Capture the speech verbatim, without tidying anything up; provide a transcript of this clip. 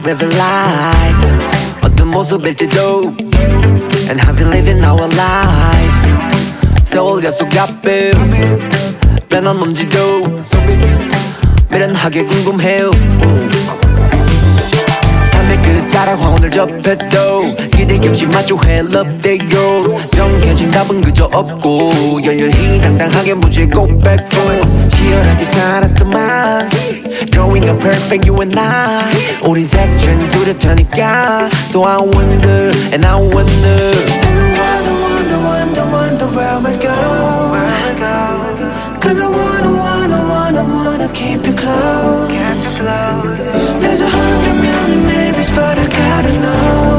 living life 어떤 모습일지도 And how we living our lives 서울 약속 앞에 변함없지도 미련하게 궁금해요 삶의 끝자락 황혼을 접해도 기대 없이 마주해 love day goes 정해진 답은 그저 없고 열렬히 당당하게 무지에 고백도 치열하게 살았더만 Drawing a perfect you and I 우린 색채는 뚜렷하니까 So I wonder and I wonder And I wonder, wonder, wonder, wonder where we go Cause I wanna, wanna, wanna, wanna keep you close There's a hundred million maybes but I gotta know